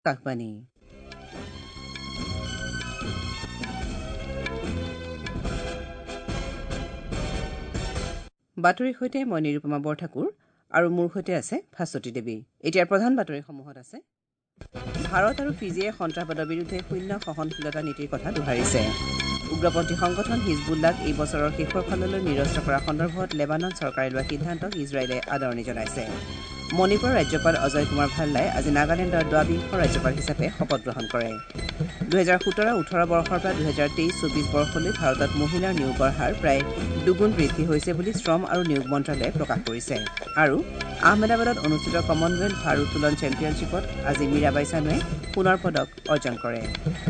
কাকবাণী বাতৰিৰ সৈতে মই নিৰুপমা বৰঠাকুৰ আৰু মোৰ সৈতে আছে ভাস্বতী দেৱী। এতিয়া প্ৰধান বাতৰিসমূহত আছে ভাৰত আৰু ফিজিয়ে সন্ত্ৰাসবাদৰ বিৰুদ্ধে শূন্য সহনশীলতা নীতিৰ কথা দোহাৰিছে। উগ্ৰপন্থী সংগঠন হিজবুল্লাক এই বছৰৰ শেষৰ ফাললৈ নিৰস্ত কৰা সন্দৰ্ভত লেবানন চৰকাৰে লোৱা সিদ্ধান্তক ইজৰাইলে আদৰণি জনাইছে। মণিপুৰৰ ৰাজ্যপাল অজয় কুমাৰ ভাল্লাই আজি নাগালেণ্ডৰ দ্বাবিংশ ৰাজ্যপাল হিচাপে শপত গ্ৰহণ কৰে। 2017-18 বৰ্ষৰ পৰা 2023-24 বৰ্ষলৈ ভাৰতত মহিলাৰ নিয়োগৰ হাৰ প্ৰায় দুগুণ বৃদ্ধি হৈছে বুলি শ্ৰম আৰু নিয়োগ মন্ত্ৰালয়ে প্ৰকাশ কৰিছে। আৰু আহমেদাবাদত অনুষ্ঠিত কমনৱেলথ ভাৰোত্তোলন চেম্পিয়নশ্বিপত আজি মীৰাবাই চানুৱে সোণৰ পদক অৰ্জন কৰে।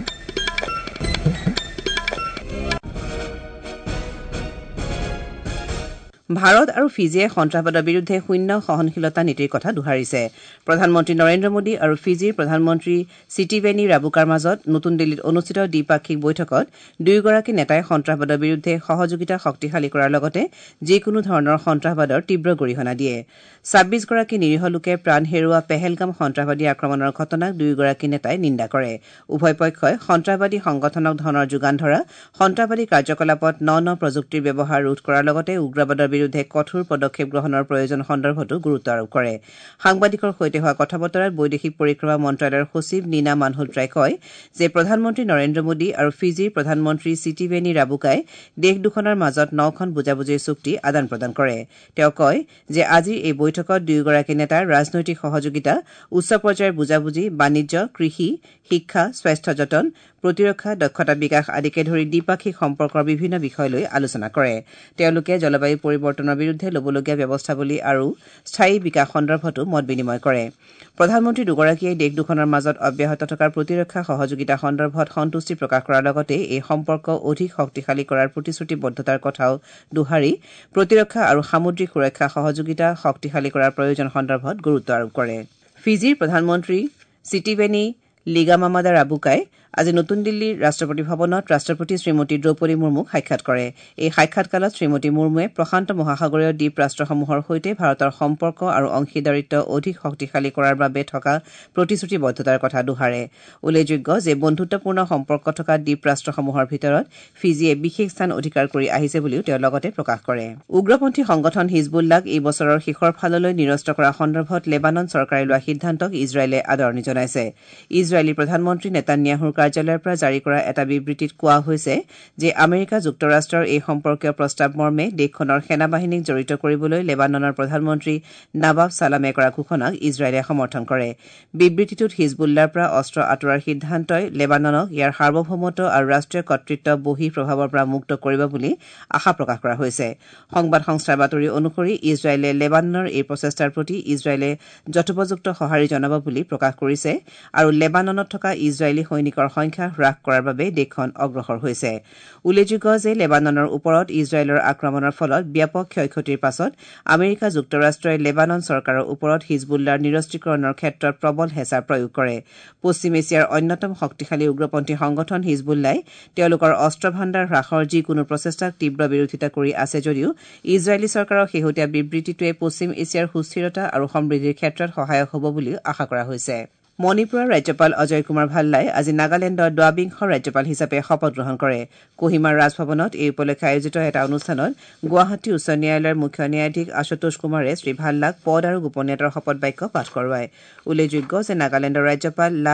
ভাৰত আৰু ফিজিয়ে সন্ত্ৰাসবাদৰ বিৰুদ্ধে শূন্য সহনশীলতা নীতিৰ কথা দোহাৰিছে। প্ৰধানমন্ত্ৰী নৰেন্দ্ৰ মোদী আৰু ফিজিৰ প্ৰধানমন্ত্ৰী চিটিভেনি ৰাবুকাৰ মাজত নতুন দিল্লীত অনুষ্ঠিত দ্বিপাক্ষিক বৈঠকত দুয়োগৰাকী নেতাই সন্ত্ৰাসবাদৰ বিৰুদ্ধে সহযোগিতা শক্তিশালী কৰাৰ লগতে যিকোনো ধৰণৰ সন্ত্ৰাসবাদৰ তীব্ৰ গৰিহণা দিয়ে। ২৬ গৰাকী নিৰীহ লোকে প্ৰাণ হেৰুওৱা পেহেলগাম সন্ত্ৰাসবাদী আক্ৰমণৰ ঘটনাক দুয়োগৰাকী নেতাই নিন্দা কৰে। উভয় পক্ষই সন্ত্ৰাসবাদী সংগঠনক ধনৰ যোগান ধৰা, সন্ত্ৰাসবাদী কাৰ্যকলাপত ন প্ৰযুক্তিৰ ব্যৱহাৰ ৰোধ কৰাৰ লগতে উগ্ৰবাদৰ বিৰুদ্ধে কঠোৰ পদক্ষেপ গ্ৰহণৰ প্ৰয়োজন সন্দৰ্ভতো গুৰুত্ব আৰোপ কৰে। সাংবাদিকৰ সৈতে হোৱা কথা বতৰাত বৈদেশিক পৰিক্ৰমা মন্ত্ৰালয়ৰ সচিব নীনা মালহোত্ৰাই কয় যে প্ৰধানমন্ত্ৰী নৰেন্দ্ৰ মোদী আৰু ফিজিৰ প্ৰধানমন্ত্ৰী চিটিভেনি ৰাবুকাই দেশ দুখনৰ মাজত 9খন বুজাবুজিৰ চুক্তি আদান প্ৰদান কৰে। তেওঁ কয় যে আজিৰ এই বৈঠকত দুয়োগৰাকী নেতাৰ ৰাজনৈতিক সহযোগিতা, উচ্চ পৰ্যায়ৰ বুজাবুজি, বাণিজ্য, কৃষি, শিক্ষা, স্বাস্থ্য যতন, প্ৰতিৰক্ষা, দক্ষতা বিকাশ আদিকে ধৰি দ্বিপাক্ষিক সম্পৰ্কৰ বিভিন্ন বিষয় লৈ আলোচনা কৰে। তেওঁলোকে জলবায়ু পৰিৱৰ্তনৰ বিৰুদ্ধে ল'বলগীয়া ব্যৱস্থাৱলী আৰু স্থায়ী বিকাশ সন্দৰ্ভতো মত বিনিময় কৰে। প্ৰধানমন্ত্ৰী দুগৰাকীয়ে দেশ দুখনৰ মাজত অব্যাহত থকা প্ৰতিৰক্ষা সহযোগিতা সন্দৰ্ভত সন্তুষ্টি প্ৰকাশ কৰাৰ লগতে এই সম্পৰ্ক অধিক শক্তিশালী কৰাৰ প্ৰতিশ্ৰুতিবদ্ধতাৰ কথাও দোহাৰি প্ৰতিৰক্ষা আৰু সামুদ্ৰিক সুৰক্ষা সহযোগিতা শক্তিশালী কৰাৰ প্ৰয়োজন সন্দৰ্ভত গুৰুত্ব আৰোপ কৰে। ফিজিৰ প্ৰধানমন্ত্ৰী চিটিভেনি লিগামামাদা ৰাবুকাই আজি নতুন দিল্লীৰ ৰাষ্ট্ৰপতি ভৱনত ৰাষ্ট্ৰপতি শ্ৰীমতী দ্ৰৌপদী মুৰ্মুক সাক্ষাৎ কৰে। এই সাক্ষাৎকালত শ্ৰীমতী মুৰ্মুৱে প্ৰশান্ত মহাসাগৰীয় দ্বীপ ৰাষ্ট্ৰসমূহৰ সৈতে ভাৰতৰ সম্পৰ্ক আৰু অংশীদাৰিত্ব অধিক শক্তিশালী কৰাৰ বাবে থকা প্ৰতিশ্ৰুতিবদ্ধতাৰ কথা দোহাৰে। উল্লেখযোগ্য যে বন্ধুত্বপূৰ্ণ সম্পৰ্ক থকা দ্বীপ ৰাষ্ট্ৰসমূহৰ ভিতৰত ফিজিয়ে বিশেষ স্থান অধিকাৰ কৰি আহিছে বুলিও তেওঁ লগতে প্ৰকাশ কৰে। উগ্ৰপন্থী সংগঠন হিজবুল্লাক এই বছৰৰ শেষৰ ফাললৈ নিৰস্ত কৰা সন্দৰ্ভত লেবানন চৰকাৰে লোৱা সিদ্ধান্তক ইজৰাইলে আদৰণি জনাইছে। ইজৰাইলী প্ৰধানমন্ত্ৰী নেতান্যাহুৰ কাৰ্যালয়ৰ পৰা জাৰি কৰা এটা বিবৃতিত কোৱা হৈছে যে আমেৰিকা যুক্তৰাষ্ট্ৰৰ এই সম্পৰ্কীয় প্ৰস্তাৱ মৰ্মে দেশখনৰ সেনাবাহিনীক জড়িত কৰিবলৈ লেবাননৰ প্ৰধানমন্ত্ৰী নাবাব ছালামে কৰা ঘোষণাক ইজৰাইলে সমৰ্থন কৰে। বিবৃতিটোত হিজবুল্লাৰ পৰা অস্ত্ৰ আঁতৰোৱাৰ সিদ্ধান্তই লেবাননক ইয়াৰ সাৰ্বভৌমত্ব আৰু ৰাষ্ট্ৰীয় কৰ্তৃত্ব বহিঃ প্ৰভাৱৰ পৰা মুক্ত কৰিব বুলি আশা প্ৰকাশ কৰা হৈছে। সংবাদ সংস্থাৰ বাতৰি অনুসৰি ইজৰাইলে লেবাননৰ এই প্ৰচেষ্টাৰ প্ৰতি ইজৰাইলে যথোপযুক্ত সঁহাৰি জনাব বুলি প্ৰকাশ কৰিছে আৰু লেবাননত থকা ইজৰাইলী সৈনিকৰ সংখ্যা হ্ৰাস কৰাৰ বাবে দেশখন অগ্ৰসৰ হৈছে। উল্লেখযোগ্য যে লেবাননৰ ওপৰত ইজৰাইলৰ আক্ৰমণৰ ফলত ব্যাপক ক্ষয় ক্ষতিৰ পাছত আমেৰিকা যুক্তৰাষ্ট্ৰই লেবানন চৰকাৰৰ ওপৰত হিজবুল্লাৰ নিৰস্ত্ৰীকৰণৰ ক্ষেত্ৰত প্ৰবল হেঁচা প্ৰয়োগ কৰে। পশ্চিম এছিয়াৰ অন্যতম শক্তিশালী উগ্ৰপন্থী সংগঠন হিজবুল্লাই তেওঁলোকৰ অস্ত্ৰ ভাণ্ডাৰ হ্ৰাসৰ যিকোনো প্ৰচেষ্টাক তীব্ৰ বিৰোধিতা কৰি আছে যদিও ইজৰাইলী চৰকাৰৰ শেহতীয়া বিবৃতিটোৱে পশ্চিম এছিয়াৰ সুস্থিৰতা আৰু সমৃদ্ধিৰ ক্ষেত্ৰত সহায়ক হ'ব বুলিও আশা কৰা হৈছে। মণিপুৰৰ ৰাজ্যপাল অজয় কুমাৰ ভাল্লাই আজি নাগালেণ্ডৰ দ্বাবিংশ ৰাজ্যপাল হিচাপে শপত গ্ৰহণ কৰে। কোহিমাৰ ৰাজভৱনত এই উপলক্ষে আয়োজিত এটা অনুষ্ঠানত গুৱাহাটী উচ্চ ন্যায়ালয়ৰ মুখ্য ন্যায়াধীশ আশুতোষ কুমাৰে শ্ৰী ভাল্লাক পদ আৰু গোপনীয়তাৰ শপত বাক্য পাঠ কৰোৱায়। উল্লেখযোগ্য যে নাগালেণ্ডৰ ৰাজ্যপাল লা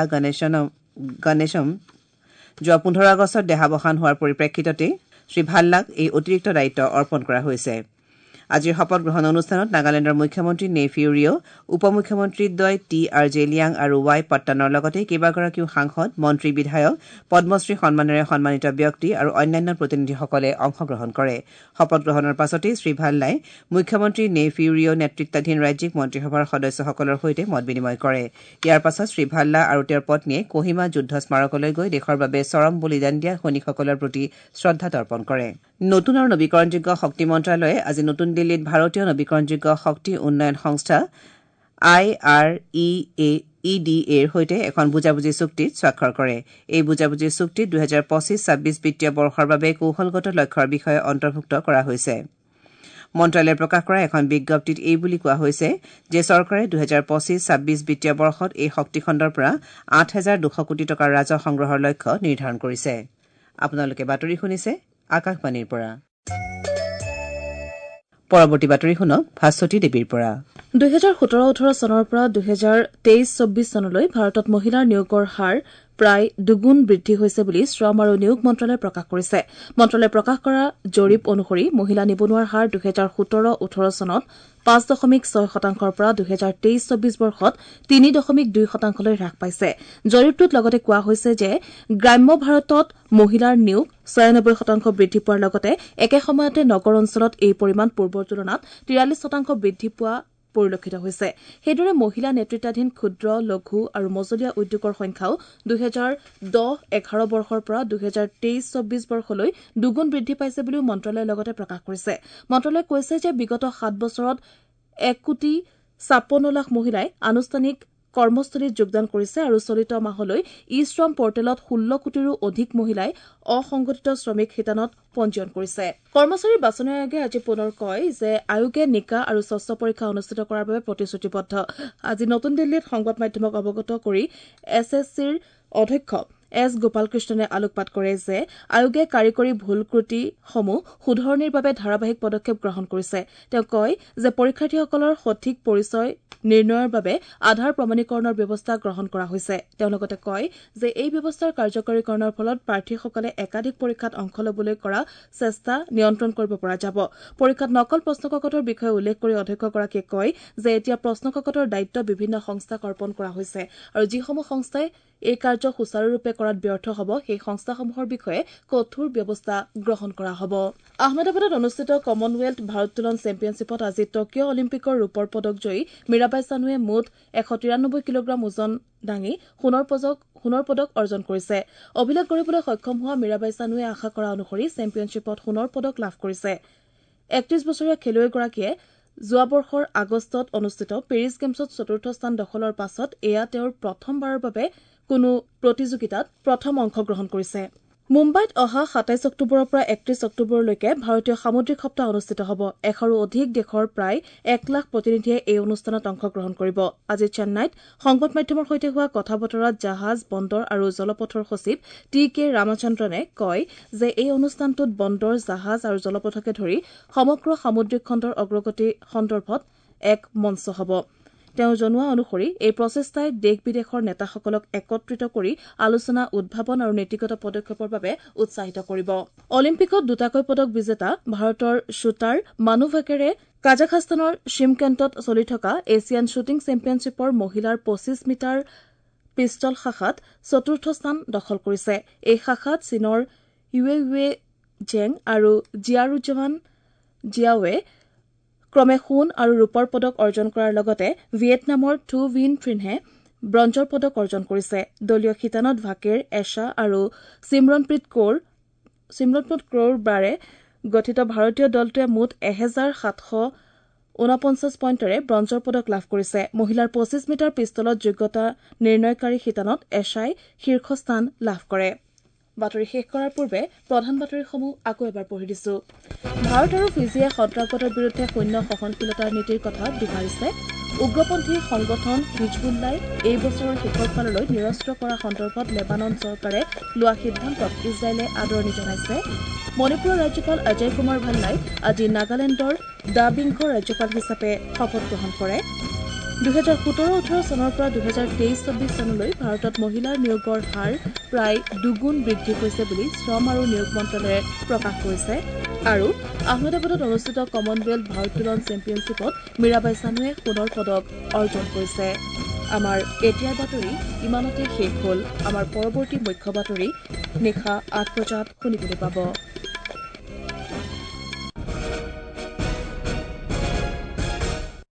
গণেশম যোৱা 15 আগষ্টত দেহাৱসান হোৱাৰ পৰিপ্ৰেক্ষিততে শ্ৰী ভাল্লাক এই অতিৰিক্ত দায়িত্ব অৰ্পণ কৰা হৈছে। আজিৰ শপত গ্ৰহণ অনুষ্ঠানত নাগালেণ্ডৰ মুখ্যমন্ত্ৰী নেইফিউ ৰিঅ, উপ মুখ্যমন্ত্ৰীদ্বয় TRJ লিয়াং আৰু ৱাই পট্টানৰ লগতে কেইবাগৰাকীও সাংসদ, মন্ত্ৰী, বিধায়ক, পদ্মশ্ৰী সন্মানেৰে সন্মানিত ব্যক্তি আৰু অন্যান্য প্ৰতিনিধিসকলে অংশগ্ৰহণ কৰে। শপত গ্ৰহণৰ পাছতে শ্ৰী ভাল্লাই মুখ্যমন্ত্ৰী নেইফিউ ৰিঅ নেতৃত্বাধীন ৰাজ্যিক মন্ত্ৰীসভাৰ সদস্যসকলৰ সৈতে মত বিনিময় কৰে। ইয়াৰ পাছত শ্ৰী ভাল্লা আৰু তেওঁৰ পত্নীয়ে কোহিমা যুদ্ধ স্মাৰকলৈ গৈ দেশৰ বাবে চৰম বলিদান দিয়া সৈনিকসকলৰ প্ৰতি শ্ৰদ্ধা তৰ্পণ কৰে। নতুন আৰু নৱীকৰণযোগ্য শক্তি মন্ত্ৰালয়ে আজি নতুন দিল্লীত ভাৰতীয় নৱীকৰণযোগ্য শক্তি উন্নয়ন সংস্থা IREDAৰ সৈতে এখন বুজাবুজি চুক্তিত স্বাক্ষৰ কৰে। এই বুজাবুজিৰ চুক্তিত 2025-26 বিত্তীয় বৰ্ষৰ বাবে কৌশলগত লক্ষ্যৰ বিষয়ে অন্তৰ্ভুক্ত কৰা হৈছে। মন্ত্ৰালয়ে প্ৰকাশ কৰা এখন বিজ্ঞপ্তিত এই বুলি কোৱা হৈছে যে চৰকাৰে 2025-26 বিত্তীয় বৰ্ষত এই শক্তি খণ্ডৰ পৰা 8,200 কোটি টকাৰ ৰাজহ সংগ্ৰহৰ লক্ষ্য নিৰ্ধাৰণ কৰিছে। আপোনালোকে বাতৰি শুনিছে আকাশবাণীৰ পৰা। পৰৱৰ্তী বাতৰি শুনক ভাস্বতী দেৱীৰ পৰা। 2017-18 চনৰ পৰা 2023-24 চনলৈ ভাৰতত মহিলাৰ নিয়োগৰ হাৰ প্ৰায় দুগুণ বৃদ্ধি হৈছে বুলি শ্ৰম আৰু নিয়োগ মন্ত্ৰালয়ে প্ৰকাশ কৰিছে। মন্ত্ৰালয়ে প্ৰকাশ কৰা জৰীপ অনুসৰি মহিলা নিবনুৱাৰ হাৰ 2017-18 চনত 5.6% পৰা 2023-24 বৰ্ষত 3.2%লৈ হ্ৰাস পাইছে। জৰীপটোত লগতে কোৱা হৈছে যে গ্ৰাম্য ভাৰতত মহিলাৰ নিয়োগ 96% বৃদ্ধি পোৱাৰ লগতে একে সময়তে নগৰ অঞ্চলত এই পৰিমাণ পূৰ্বৰ তুলনাত 43% বৃদ্ধি পোৱা পৰিলক্ষিত হৈছে। সেইদৰে মহিলা নেতৃত্বাধীন ক্ষুদ্ৰ লঘু আৰু মজলীয়া উদ্যোগৰ সংখ্যাও 2010-11 বৰ্ষৰ পৰা 2023-24 বৰ্ষলৈ দুগুণ বৃদ্ধি পাইছে বুলিও মন্ত্ৰালয়ে লগতে প্ৰকাশ কৰিছে। মন্ত্ৰালয়ে কৈছে যে বিগত 7 বছৰত 1,56,00,000 মহিলাই আনুষ্ঠানিক কৰ্মস্থলীত যোগদান কৰিছে আৰু চলিত মাহলৈ ই-শ্ৰম পৰ্টেলত 16 কোটিৰো অধিক মহিলাই অসংগঠিত শ্ৰমিক শিতানত পঞ্জীয়ন কৰিছে। কৰ্মচাৰী বাছনি আয়োগে আজি পুনৰ কয় যে আয়োগে নিকা আৰু স্বচ্ছ পৰীক্ষা অনুষ্ঠিত কৰাৰ বাবে প্ৰতিশ্ৰুতিবদ্ধ। আজি নতুন দিল্লীত সংবাদ মাধ্যমক অৱগত কৰি SSCৰ অধ্যক্ষ এছ গোপালকৃষ্ণনে আলোকপাত কৰে যে আয়োগে কাৰিকৰী ভুল ক্ৰুটিসমূহ শুধৰণিৰ বাবে ধাৰাবাহিক পদক্ষেপ গ্ৰহণ কৰিছে। তেওঁ কয় যে পৰীক্ষাৰ্থীসকলৰ সঠিক পৰিচয় নিৰ্ণয়ৰ বাবে আধাৰ প্ৰমাণীকৰণৰ ব্যৱস্থা গ্ৰহণ কৰা হৈছে। তেওঁ লগতে কয় যে এই ব্যৱস্থাৰ কাৰ্যকৰীকৰণৰ ফলত প্ৰাৰ্থীসকলে একাধিক পৰীক্ষাত অংশ লবলৈ কৰা চেষ্টা নিয়ন্ত্ৰণ কৰিব পৰা যাব। পৰীক্ষাত নকল প্ৰশ্নকাকতৰ বিষয়ে উল্লেখ কৰি অধ্যক্ষগৰাকীয়ে কয় যে এতিয়া প্ৰশ্নকাকতৰ দায়িত্ব বিভিন্ন সংস্থাক অৰ্পণ কৰা হৈছে আৰু যিসমূহ সংস্থাই এই কাৰ্য সুচাৰুৰূপে কৰাত ব্যৰ্থ হ'ব সেই সংস্থাসমূহৰ বিষয়ে কঠোৰ ব্যৱস্থা গ্ৰহণ কৰা হ'ব। আহমেদাবাদত অনুষ্ঠিত কমনৱেলথ ভাৰোত্তোলন চেম্পিয়নশ্বিপত আজি টকিঅ' অলিম্পিকৰ ৰূপৰ পদক জয়ী মীৰাবাই চানুৱে মুঠ 193 কিলোগ্ৰাম ওজন দাঙি সোণৰ পদক অৰ্জন কৰিছে। অভিলেখ গঢ়িবলৈ সক্ষম হোৱা মীৰাবাই চানুৱে আশা কৰা অনুসৰি চেম্পিয়নশ্বিপত সোণৰ পদক লাভ কৰিছে। 31 বছৰীয়া খেলুৱৈগৰাকীয়ে যোৱা বৰ্ষৰ আগষ্টত অনুষ্ঠিত পেৰিছ গেমছত 4ৰ্থ স্থান দখলৰ পাছত এয়া তেওঁৰ প্ৰথমবাৰৰ বাবে কোনো প্ৰতিযোগিতাত প্ৰথম অংশগ্ৰহণ কৰিছে। মুম্বাইত অহা 27 অক্টোবৰৰ পৰা 31 অক্টোবৰলৈকে ভাৰতীয় সামুদ্ৰিক সপ্তাহ অনুষ্ঠিত হ'ব। 100ৰো অধিক দেশৰ প্ৰায় 1 লাখ প্ৰতিনিধিয়ে এই অনুষ্ঠানত অংশগ্ৰহণ কৰিব। আজি চেন্নাইত সংবাদ মাধ্যমৰ সৈতে হোৱা কথা বতৰাত জাহাজ, বন্দৰ আৰু জলপথৰ সচিব TK ৰামচন্দ্ৰনে কয় যে এই অনুষ্ঠানটোত বন্দৰ, জাহাজ আৰু জলপথকে ধৰি সমগ্ৰ সামুদ্ৰিক খণ্ডৰ অগ্ৰগতি সন্দৰ্ভত এক মঞ্চ হ'ব। তেওঁ জনোৱা অনুসৰি এই প্ৰচেষ্টাই দেশ-বিদেশৰ নেতাসকলক একত্ৰিত কৰি আলোচনা, উদ্ভাৱন আৰু নীতিগত পদক্ষেপৰ বাবে উৎসাহিত কৰিব। অলিম্পিকত দুটাকৈ পদক বিজেতা ভাৰতৰ শ্বুটাৰ মানু ভাকেৰে কাজাখস্তানৰ শ্বিমকেণ্টত চলি থকা এছিয়ান শ্বুটিং চেম্পিয়নশ্বিপৰ মহিলাৰ 25 মিটাৰ পিষ্টল শাখাত 4ৰ্থ স্থান দখল কৰিছে। এই শাখাত চীনৰ ইউৱে জেং আৰু জিয়াৰুজান জিয়াৱে ক্ৰমে সোণ আৰু ৰূপৰ পদক অৰ্জন কৰাৰ লগতে ভিয়েটনামৰ থু ভিন থ্ৰিনহে ব্ৰঞ্জৰ পদক অৰ্জন কৰিছে। দলীয় শিতানত ভাকেৰ, এছা আৰু সিমৰনপ্ৰীত কৌৰ বাৰে গঠিত ভাৰতীয় দলটোৱে মুঠ 1,749 পইণ্টেৰে ব্ৰঞ্জৰ পদক লাভ কৰিছে। মহিলাৰ 25 মিটাৰ পিষ্টলত যোগ্যতা নিৰ্ণয়কাৰী শিতানত এছাই শীৰ্ষস্থান লাভ কৰে। বাতৰি শেষ কৰাৰ পূৰ্বে প্ৰধান বাতৰিসমূহ আকৌ এবাৰ পঢ়ি দিছো। ভাৰত আৰু ফিজিয়ে সন্ত্ৰাসবাদৰ বিৰুদ্ধে শূন্য সহনশীলতাৰ নীতিৰ কথা দোহাৰিছে। উগ্ৰপন্থী সংগঠন হিজবুল্লাই এই বছৰৰ শেষৰ ফাললৈ নিৰস্ত্ৰ কৰা সন্দৰ্ভত লেবানন চৰকাৰে লোৱা সিদ্ধান্তক ইজৰাইলে আদৰণি জনাইছে। মণিপুৰৰ ৰাজ্যপাল অজয় কুমাৰ ভাল্লাই আজি নাগালেণ্ডৰ দ্য-বিংশ ৰাজ্যপাল হিচাপে শপত গ্ৰহণ কৰে। 2017-18 চনৰ পৰা 2023-24 চনলৈ ভাৰতত মহিলাৰ নিয়োগৰ হাৰ প্ৰায় দুগুণ বৃদ্ধি হৈছে বুলি শ্ৰম আৰু নিয়োগ মন্ত্ৰালয়ে প্ৰকাশ কৰিছে। আৰু আহমেদাবাদত অনুষ্ঠিত কমনৱেলথ ভাৰোত্তোলন চেম্পিয়নশ্বিপত মীৰাবাই চানুৱে সোণৰ পদক অৰ্জন কৰিছে। আমাৰ এতিয়াৰ বাতৰি ইমানতে শেষ হ'ল। আমাৰ পৰৱৰ্তী মুখ্য বাতৰি নিশা 8 বজাত শুনিবলৈ পাব।